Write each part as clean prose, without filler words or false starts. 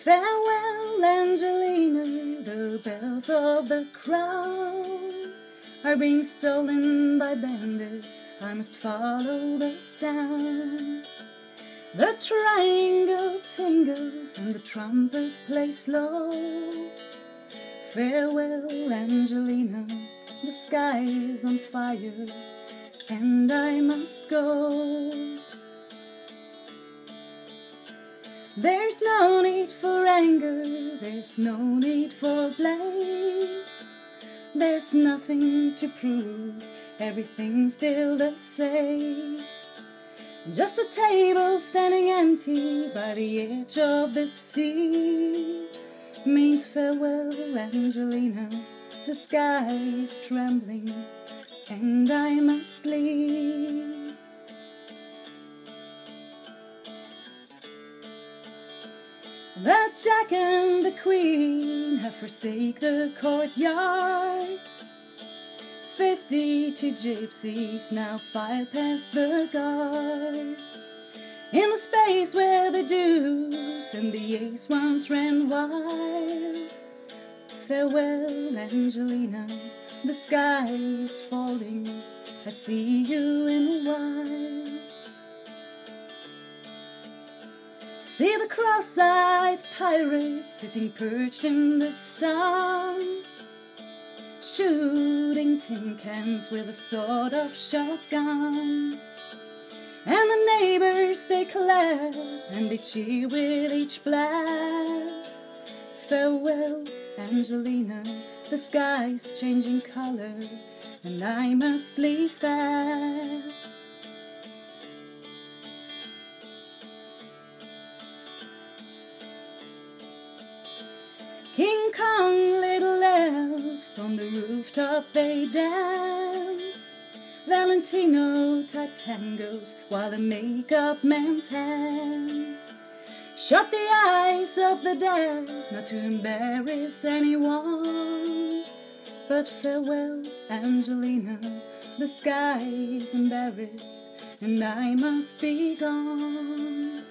Farewell, Angelina, the bells of the crown are being stolen by bandits. I must follow the sound. The triangle tingles and the trumpet plays low. Farewell, Angelina, the sky is on fire and I must go. There's no need for anger, there's no need for blame. There's nothing to prove, everything's still the same. Just a table standing empty by the edge of the sea means farewell, Angelina, the sky is trembling and I must leave. The Jack and the Queen have forsaken the courtyard. 52 gypsies now file past the guards. In the space where the deuce and the ace once ran wild. Farewell, Angelina, the sky is falling. I see you in a while. See the cross-eyed pirate sitting perched in the sun, shooting tin cans with a sawed-off shotgun. And the neighbors, they clap and they cheer with each blast. Farewell, Angelina, the sky's changing color and I must leave fast. King Kong, little elves on the rooftop they dance. Valentino taught tangos while the make-up man's hands shut the eyes of the dead, not to embarrass anyone. But farewell, Angelina, the sky is embarrassed and I must be gone.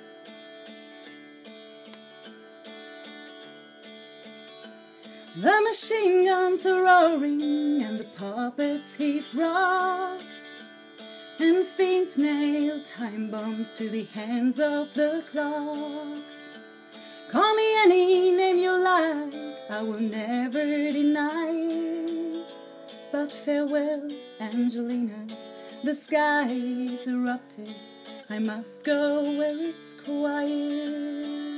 The machine guns are roaring and the puppets heave rocks, and fiends nail time bombs to the hands of the clocks. Call me any name you like, I will never deny it. But farewell, Angelina, the sky is erupted, I must go where it's quiet.